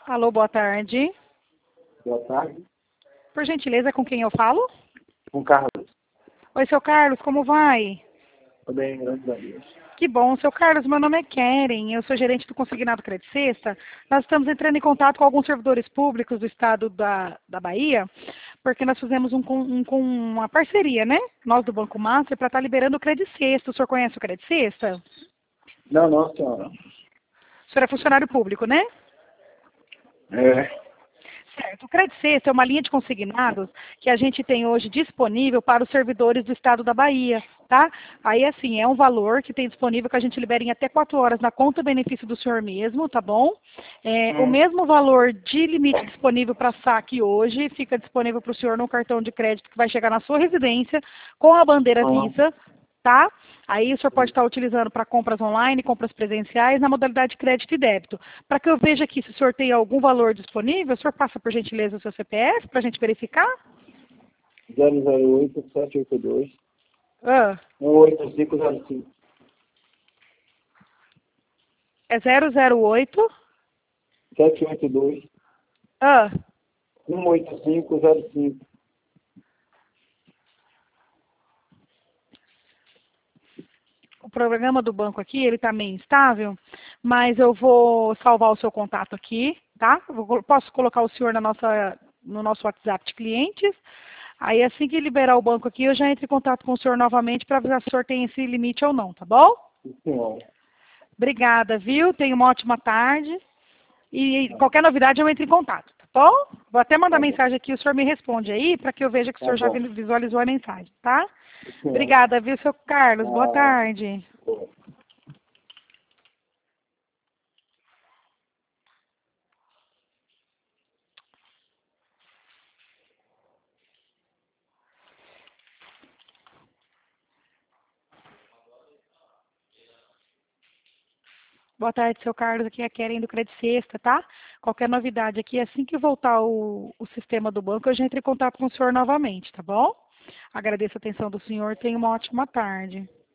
Alô, boa tarde. Boa tarde. Por gentileza, com quem eu falo? Com Carlos. Oi, seu Carlos, como vai? Tudo bem, graças a Deus. Que bom, seu Carlos, meu nome é Keren, eu sou gerente do Consignado Crédito Sexta. Nós estamos entrando em contato com alguns servidores públicos do estado da Bahia, porque nós fizemos uma parceria, né? Nós do Banco Master, para estar liberando o Crédito Sexta. O senhor conhece o Crédito Sexta? Não, senhora. O senhor é funcionário público, né? É. Certo. O Crédito Sexta é uma linha de consignados que a gente tem hoje disponível para os servidores do estado da Bahia, tá? Aí, assim, é um valor que tem disponível que a gente libera em até 4 horas na conta benefício do senhor mesmo, tá bom? O mesmo valor de limite disponível para saque hoje fica disponível para o senhor no cartão de crédito que vai chegar na sua residência com a bandeira Visa, tá? Aí o senhor pode estar utilizando para compras online, compras presenciais, na modalidade crédito e débito. Para que eu veja aqui se o senhor tem algum valor disponível, o senhor passa por gentileza o seu CPF para a gente verificar? 008-782 Ah, 18505. é 008? 782 Ah, 18505. o programa do banco aqui, ele está meio instável, mas eu vou salvar o seu contato aqui, tá? Posso colocar o senhor no nosso WhatsApp de clientes. Aí, assim que liberar o banco aqui, eu já entro em contato com o senhor novamente para avisar se o senhor tem esse limite ou não, tá bom? Sim, senhora. Obrigada, viu? Tenha uma ótima tarde. E qualquer novidade eu entro em contato, tá bom? Vou até mandar Tá bom. mensagem aqui, o senhor me responde aí, para que eu veja que o Tá senhor já bom. visualizou a mensagem, tá? Sim, senhora. Obrigada, viu, seu Carlos? Boa Ah, tarde. bom. Boa tarde, seu Carlos. Aqui é a Keren do Crédito Sexta, tá? Qualquer novidade aqui, assim que voltar o sistema do banco, eu já entro em contato com o senhor novamente, tá bom? Agradeço a atenção do senhor. Tenha uma ótima tarde.